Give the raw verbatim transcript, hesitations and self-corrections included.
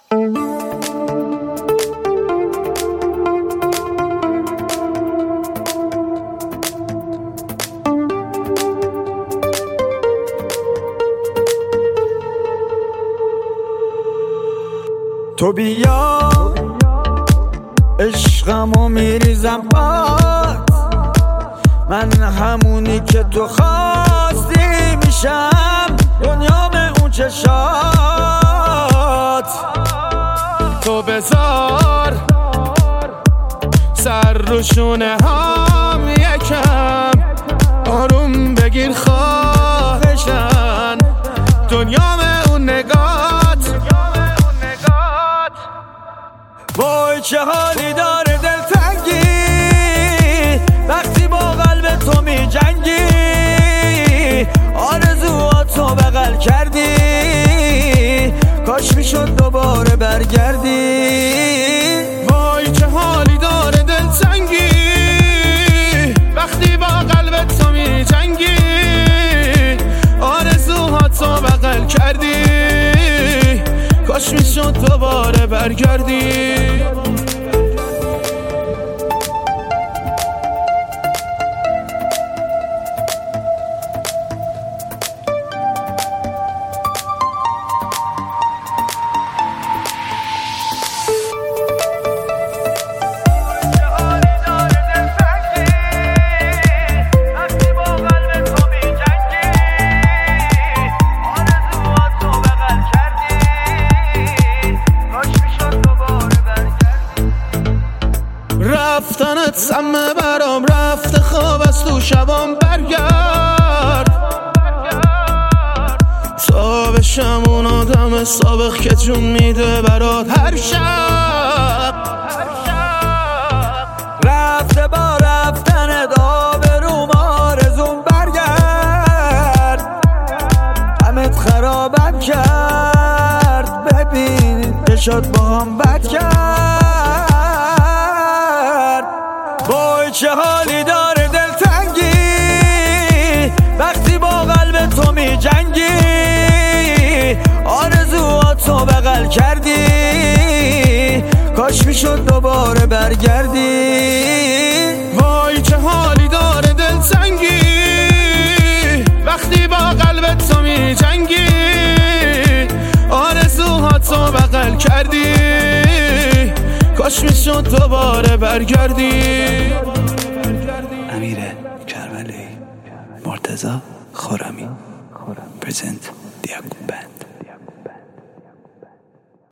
تو بیا عشقمو میریزم باد، من همونی که تو خواستی میشم، دنیام اون چشات. تو بذار سر رو شونه هم یکم آروم بگیر خواهشن، دنیام اون نگات. وای چه حالی داره دلتنگی وقتی با قلب تو می جنگی، آرزوهاتو بغل کردی، کاش میشد دوباره برگردی. وای چه حالی داره دلتنگی وقتی با قلب تو می جنگی، آرزوهاتو بغل کردی، کاش میشد دوباره برگردی. رفتنت سمه برام رفته، خواب از تو شبام برگرد، تا بشم اون آدم سابق که جون میده برات هر شب. رفته با رفتنت آبروم آرزوم برگرد، همت خرابم کرد، ببین که شد با هم بد کرد. وای چه حالی داره دلتنگی وقتی با قلب تو می جنگی، آرزوهاتو بغل کردی، کاش میشد دوباره برگردی. وای چه حالی داره دلتنگی وقتی با قلب تو می جنگی، آرزوهاتو بغل کردی، کاش میشد دوباره برگردی. امیر کربلایی، مرتضی خرمی، پرزنت دیاکوب.